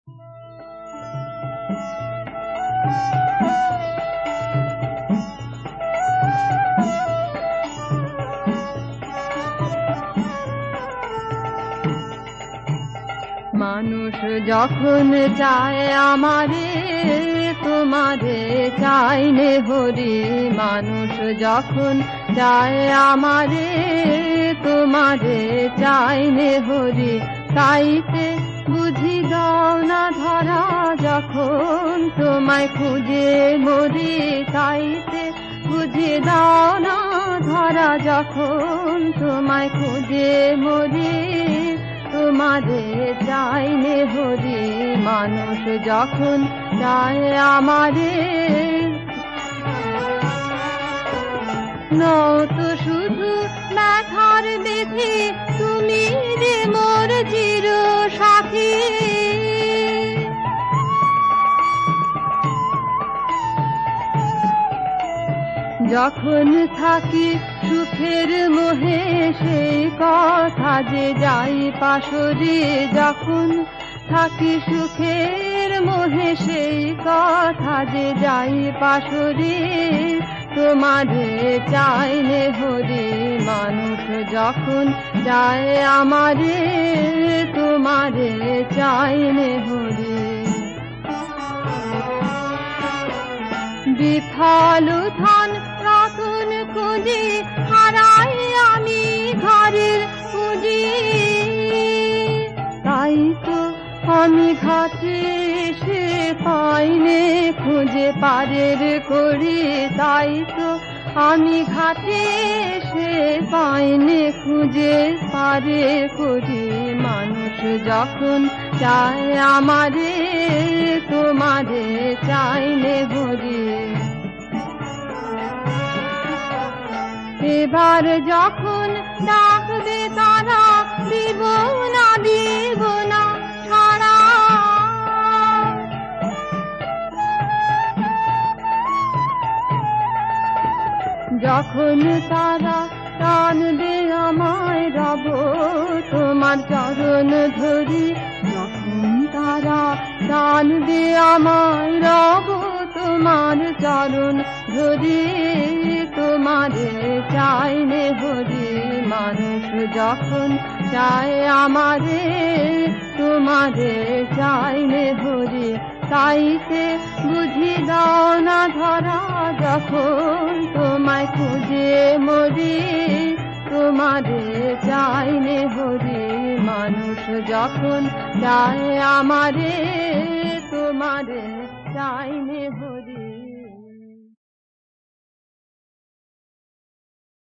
মানুষ যখন চায় আমারে তোমারে চাইনে হরি, মানুষ যখন চায় আমারে তোমারে চাইনে হরি, তাইতে বুঝি দাও না ধরা যখন তোমায় খুঁজে মরি, তাইতে বুঝি দাও না ধরা যখন তোমায় খুঁজে মরি, তোমারে চাইনে হরি। মানুষ যখন চায় আমারে নত শুধু ব্যথার বিধি, তুমি যে মোর চির সাথী। যখন থাকি সুখের মোহে সেই কথা যে যাই পাশরে, যখন থাকি সুখের মোহে সেই কথা যে যাই পাশরে, তোমারে চাইনে হরি। মানুষ যখন চায় আমারে তোমারে চাইনে হরি। বিফল ধন রতন খুঁজি হারাই আমি ঘরের পুঁজি, তাই তো আমি ঘাটে সে পাইনে খুঁজে পারের করি, তাই তো আমি ঘাটে সে পাইনে খুঁজে পারে করি। মানুষ যখন চায় আমারে তোমারে চাইনে হরি। এবার যখন ডাকবে তারা দিব না দিব না ছাড়া, যখন তারা টানবে আমায় রব তোমার চরণ ধরি, যখন তারা টানবে আমায় রব তোমার চরণ ধরি, তোমারে চাইনে হরি। মানুষ যখন চায় আমারে তোমারে চাইনে হরি, তাইতে বুঝি দাও না ধরা যখন তোমায় খুঁজে মরি, তোমারে চাইনে হরি। মানুষ যখন চায় আমারে তোমারে চাইনে হরি।